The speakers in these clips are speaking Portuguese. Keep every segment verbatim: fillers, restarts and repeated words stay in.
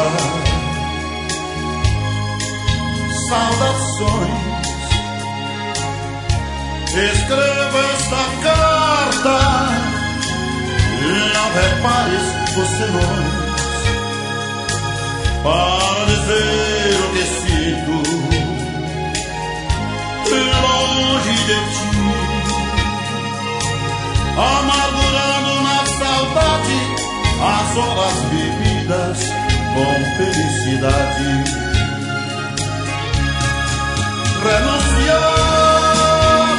Saudações, escreva esta carta, não repares os senões, para dizer o que sinto longe de ti, amargurando na saudade as horas vividas com felicidade. Renunciar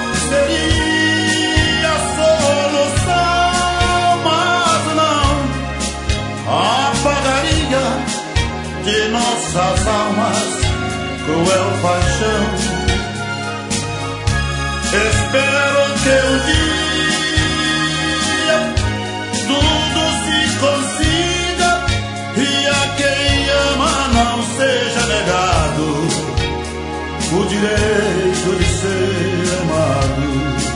seria a solução, mas não apagaria de nossas almas cruel paixão. Espero que um dia tudo se consiga e a quem ama não seja negado o direito de ser amado.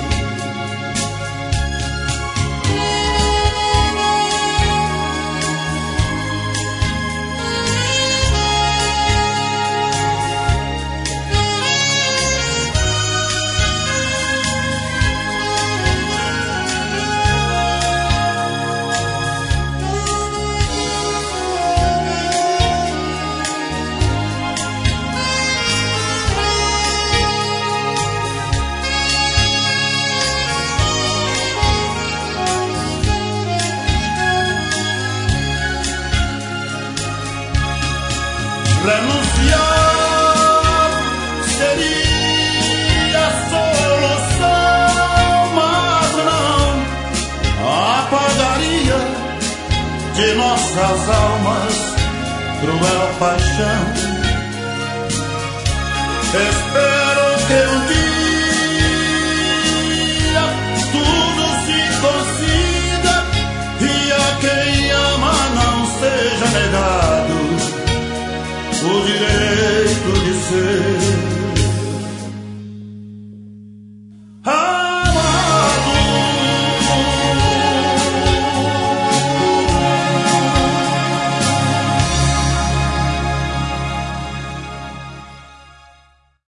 Renunciar seria a solução, mas não apagaria de nossas almas cruel paixão. Espero que um dia